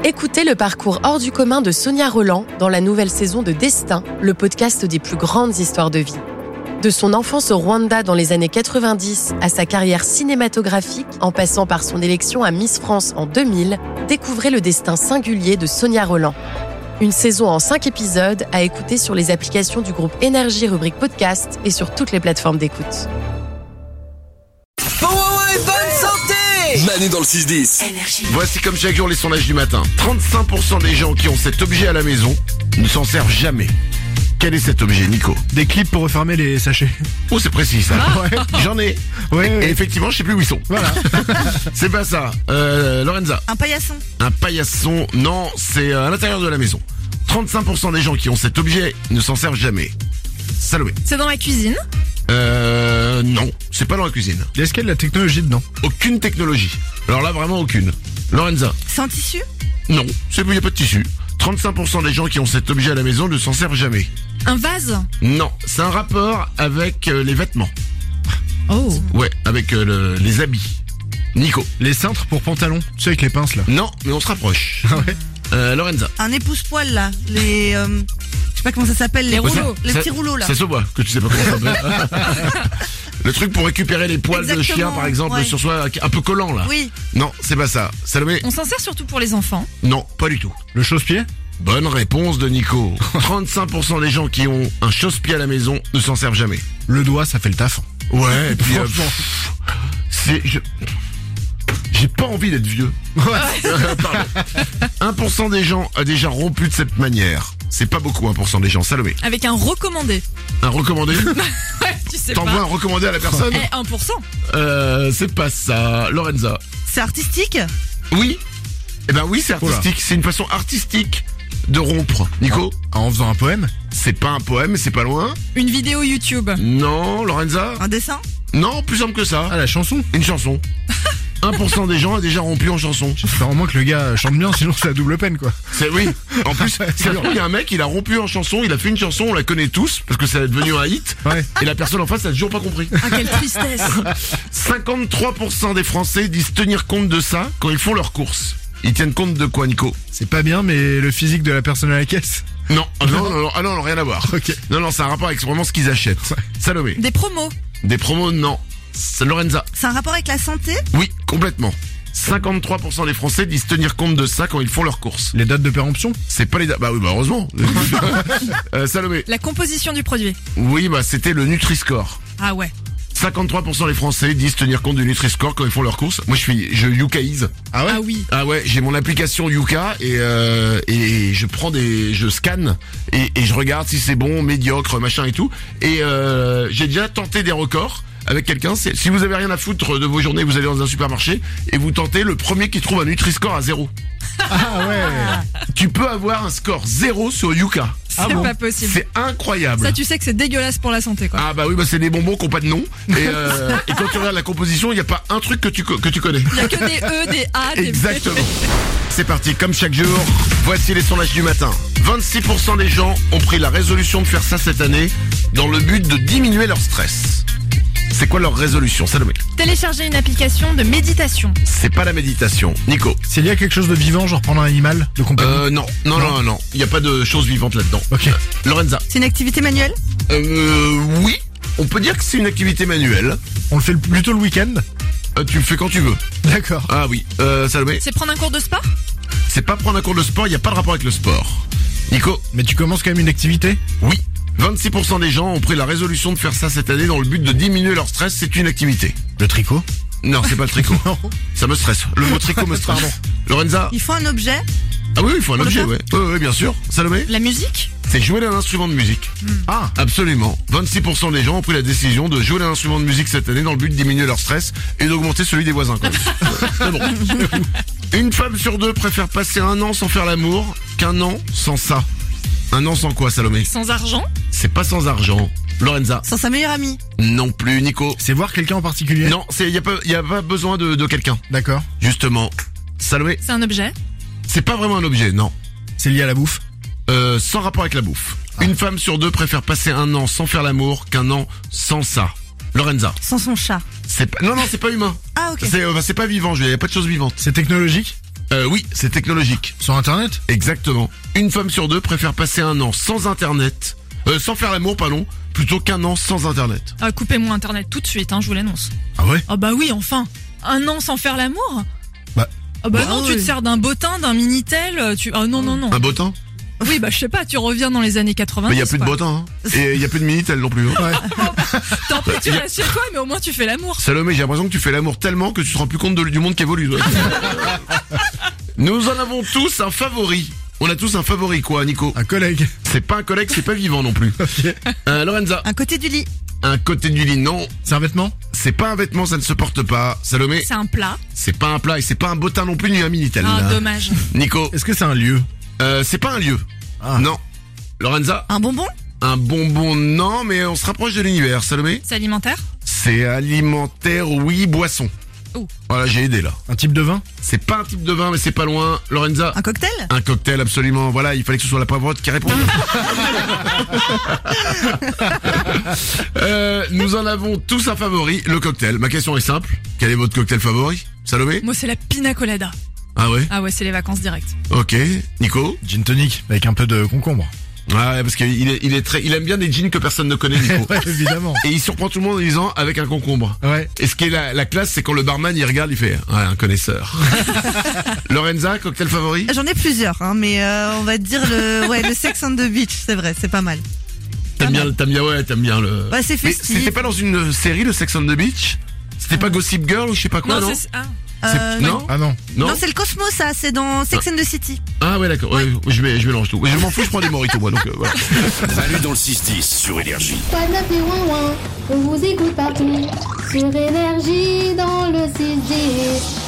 Écoutez le parcours hors du commun de Sonia Rolland dans la nouvelle saison de Destin, le podcast des plus grandes histoires de vie. De son enfance au Rwanda dans les années 90 à sa carrière cinématographique, en passant par son élection à Miss France en 2000, découvrez le destin singulier de Sonia Rolland. Une saison en 5 épisodes à écouter sur les applications du groupe Énergie rubrique podcast et sur toutes les plateformes d'écoute. Bonne santé! Manu dans le 6-10. Énergie. Voici comme chaque jour les sondages du matin. 35% des gens qui ont cet objet à la maison ne s'en servent jamais. Quel est cet objet, Nico? Des clips pour refermer les sachets. Oh, c'est précis ça. Ouais. J'en ai. Ouais. Et effectivement, je sais plus où ils sont. Voilà. C'est pas ça. Lorenza. Un paillasson. Un paillasson, non, c'est à l'intérieur de la maison. 35% des gens qui ont cet objet ne s'en servent jamais. Salomé. C'est dans la cuisine. Non, c'est pas dans la cuisine. Est-ce qu'il y a de la technologie dedans? Aucune technologie. Alors là, vraiment aucune. Lorenza. C'est un tissu. Non, il n'y a pas de tissu. 35% des gens qui ont cet objet à la maison ne s'en servent jamais. Un vase. Non, c'est un rapport avec les vêtements. Oh. Ouais, avec les habits. Nico. Les cintres pour pantalons, tu sais avec les pinces là. Non, mais on se rapproche. Ah ouais. Lorenza. Un épouse-poil là. Les. Je sais pas comment ça s'appelle. Les rouleaux. Les petits rouleaux là. Ça se voit que tu sais pas comment ça s'appelle. Le truc pour récupérer les poils de Exactement, chien par exemple ouais. sur soi, un peu collant là. Oui. Non, c'est pas ça. Salomé. On s'en sert surtout pour les enfants. Non, pas du tout. Le chausse-pied? Bonne réponse de Nico. 35% des gens qui ont un chausse-pied à la maison ne s'en servent jamais. Le doigt, ça fait le taf. Ouais, et puis Franchement. j'ai pas envie d'être vieux. Pardon. 1% des gens a déjà rompu de cette manière. C'est pas beaucoup 1% des gens. Salomé. Avec un recommandé. Un recommandé? Ouais, tu sais T'envoies un recommandé à la personne? 1%. C'est pas ça. Lorenza. C'est artistique. Oui. Eh ben oui, c'est artistique. C'est une façon artistique de rompre. Nico? En faisant un poème? C'est pas un poème, mais c'est pas loin. Une vidéo YouTube. Non, Lorenza? Un dessin. Non, plus simple que ça. Ah, la chanson? Une chanson. 1% des gens a déjà rompu en chanson. J'espère au moins que le gars chante bien, sinon c'est la double peine quoi. C'est oui. En plus, il y a un mec, il a rompu en chanson, il a fait une chanson, on la connaît tous parce que ça est devenu un hit. Ouais. Et la personne en face, elle a toujours pas compris. Ah, quelle tristesse. 53% des Français disent tenir compte de ça quand ils font leurs courses. Ils tiennent compte de quoi, Nico? C'est pas bien, mais le physique de la personne à la caisse. Non, non, rien à voir. Ok. Non, c'est un rapport avec vraiment ce qu'ils achètent. Ouais. Salomé. Des promos. Des promos, non. C'est Lorenza. C'est un rapport avec la santé. Oui, complètement. 53% des Français disent tenir compte de ça quand ils font leurs courses. Les dates de péremption? C'est pas les dates. Bah oui, heureusement. Salomé. La composition du produit. Oui, c'était le Nutri-Score. Ah ouais. 53% des Français disent tenir compte du Nutri-Score quand ils font leurs courses. Moi, je Yukaise. Ah ouais? Ah oui. Ah ouais, j'ai mon application Yuka et je prends je scanne et je regarde si c'est bon, médiocre, machin et tout. Et j'ai déjà tenté des records avec quelqu'un. Si vous avez rien à foutre de vos journées, vous allez dans un supermarché et vous tentez le premier qui trouve un Nutri-Score à 0. Ah ouais. Tu peux avoir un score 0 sur Yuka. C'est pas possible. C'est incroyable. Ça, tu sais que c'est dégueulasse pour la santé, quoi. Ah bah oui, c'est des bonbons qui n'ont pas de nom. Et quand tu regardes la composition, il n'y a pas un truc que tu connais. Il n'y a que des E, des A, des B. Exactement. C'est parti, comme chaque jour, voici les sondages du matin. 26% des gens ont pris la résolution de faire ça cette année dans le but de diminuer leur stress. C'est quoi leur résolution, Salomé? Télécharger une application de méditation. C'est pas la méditation. Nico? C'est lié à quelque chose de vivant, genre prendre un animal de compagnie? Non. Il n'y a pas de choses vivantes là-dedans. Ok. Lorenza? C'est une activité manuelle. Oui. On peut dire que c'est une activité manuelle. On le fait plutôt le week-end? Tu le fais quand tu veux. D'accord. Ah oui. Salomé? C'est prendre un cours de sport. C'est pas prendre un cours de sport, il n'y a pas de rapport avec le sport. Nico? Mais tu commences quand même une activité? Oui. 26% des gens ont pris la résolution de faire ça cette année dans le but de diminuer leur stress, c'est une activité. Le tricot? Non, c'est pas le tricot. Non. Ça me stresse. Le mot tricot me stresse. Pardon. Lorenza? Il faut un objet. Ah oui, il faut un Pour le objet, faire ouais. Oui, bien sûr. Salomé? La musique. C'est jouer d'un instrument de musique. Ah. Absolument. 26% des gens ont pris la décision de jouer d'un instrument de musique cette année dans le but de diminuer leur stress et d'augmenter celui des voisins, quand même. C'est bon. Une femme sur deux préfère passer un an sans faire l'amour qu'un an sans ça. Un an sans quoi, Salomé? Sans argent. C'est pas sans argent. Lorenza? Sans sa meilleure amie. Non plus. Nico? C'est voir quelqu'un en particulier? Non, y a pas besoin de quelqu'un. D'accord. Justement. Salomé? C'est un objet. C'est pas vraiment un objet, non. C'est lié à la bouffe? Sans rapport avec la bouffe. Une femme sur deux préfère passer un an sans faire l'amour qu'un an sans ça. Lorenza? Sans son chat. Non, c'est pas humain. Ah ok. C'est pas vivant, il y a pas de choses vivantes. C'est technologique? Oui, c'est technologique. Sur internet? Exactement. Une femme sur deux préfère passer un an sans internet, sans faire l'amour, pardon, plutôt qu'un an sans internet. Ah, coupez-moi internet tout de suite, je vous l'annonce. Ah ouais? Ah bah oui, enfin. Un an sans faire l'amour? Bah. Ah bah Bah non, oui. tu te sers d'un bottin, d'un Minitel, Ah non. Un bottin? Oui, bah je sais pas, tu reviens dans les années 80. Mais il y a plus de bottin, hein. Et il y a plus de Minitel non plus. Hein. Tant pis, tu restes chez toi, mais au moins tu fais l'amour. Salomé, j'ai l'impression que tu fais l'amour tellement que tu te rends plus compte du monde qui évolue. Toi. Nous en avons tous un favori. On a tous un favori quoi, Nico? Un collègue. C'est pas un collègue, c'est pas vivant non plus. Ok. Lorenza, Un côté du lit. un côté du lit, non. C'est un vêtement? C'est pas un vêtement, ça ne se porte pas. Salomé, C'est un plat. c'est pas un plat et c'est pas un bottin non plus ni un Minitel. Ah, dommage. Nico, Est-ce que c'est un lieu? c'est pas un lieu. Ah. Non. Lorenza, Un bonbon. un bonbon, non, mais on se rapproche de l'univers. Salomé, C'est alimentaire? c'est alimentaire, oui, boisson. Oh. Voilà, j'ai aidé là. Un type de vin? C'est pas un type de vin, mais c'est pas loin. Lorenza, Un cocktail. un cocktail, absolument. Voilà, il fallait que ce soit la poivrotte qui réponde. Nous en avons tous un favori, le cocktail. Ma question est simple. Quel est votre cocktail favori? Salomé? Moi, c'est la pina colada. Ah ouais? Ah ouais, c'est les vacances directes. Ok. Nico? Gin tonic, avec un peu de concombre. Ouais, parce qu'il il aime bien des jeans que personne ne connaît, Nico. Ouais, évidemment. Et il surprend tout le monde en disant avec un concombre. Ouais. Et ce qui est la classe, c'est quand le barman il regarde, il fait ouais, un connaisseur. Lorenza, cocktail favori? J'en ai plusieurs, hein, mais on va dire le Sex on the Beach, c'est vrai, c'est pas mal. T'aimes bien le. Bah, c'est Mais festif. c'était pas dans une série, le Sex on the Beach? C'était pas Gossip Girl ou je sais pas quoi, non? c'est... Ah. Non? Ah non. Non? Non, c'est le Cosmo, ça, c'est dans Sex and the City. Ah ouais, d'accord. Ouais, je mélange tout. Je m'en fous, je prends des mojitos moi, donc voilà. Salut dans le 6-10 sur Énergie. Quoi de neuf et ouin ouin, on vous écoute partout. Sur Énergie dans le 6-10.